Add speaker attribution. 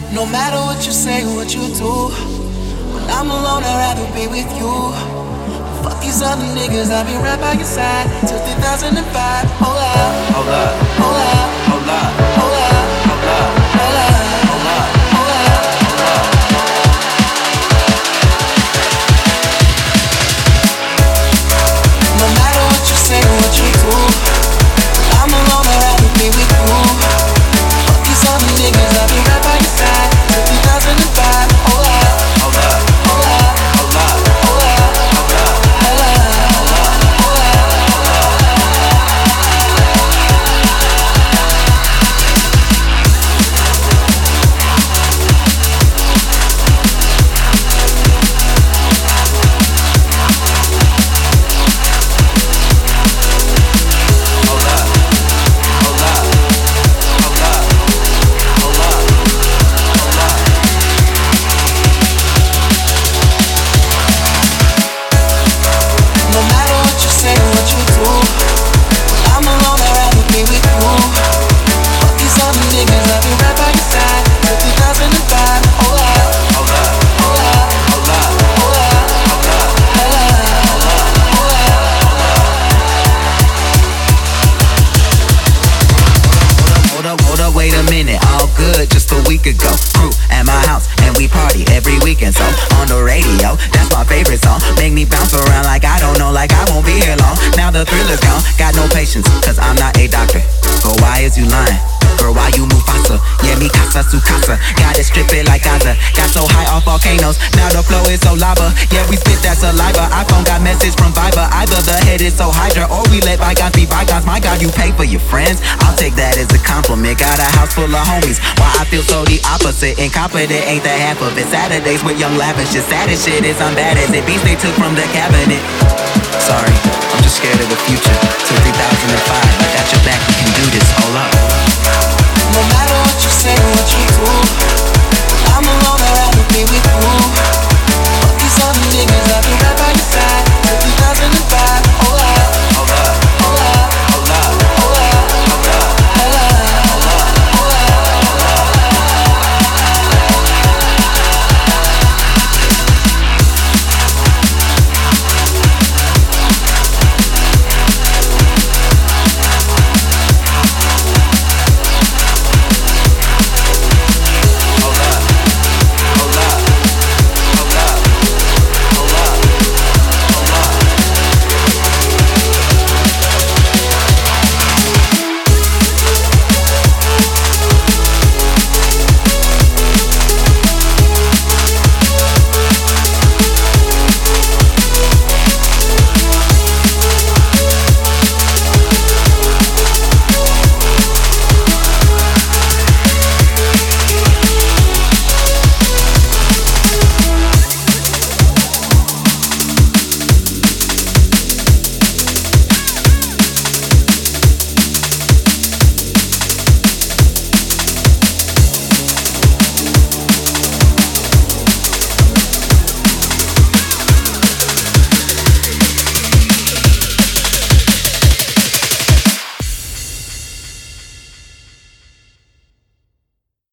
Speaker 1: No matter what you say or what you do, when I'm alone, I'd rather be with you. Fuck these other niggas, I'll be right by your side till 2005. Hold up, hold up, hold up, hold up, hold up, hold up, hold up, hold up, hold up, hold up. No matter what you say or what you do, when I'm alone, I'd rather be with you. Fuck these other niggas, I'll be right by your side till 2005. Hold up, hold up, hold up, hold up, hold up, hold up, hold up, hold up, wait a minute, all good just a week ago. Crew at my house and we party every weekend. So on the radio, that's my favorite song. Make me bounce around like I don't know, like I won't be here long. Now the thrill is gone, got no patience, cause I'm not a doctor. But why is you lying? Girl, why you move faster? Yeah, mi casa, su casa. Got it stripping like Gaza. Got so high off volcanoes, now the flow is so lava. Yeah, we spit that saliva. iPhone got message from Viber. Either the head is so hydra, or we let bygones be bygones. My God, you pay for your friends. I'll take that as a compliment. Got a house full of homies. Why I feel so the opposite. Incompetent ain't the half of it. Saturdays with young lavish. The saddest shit is I'm bad as it. Beats they took from the cabinet. Sorry, I'm just scared of the future. Till 2005, I got your back, we can do this. Hold up. No matter what you say or what you do,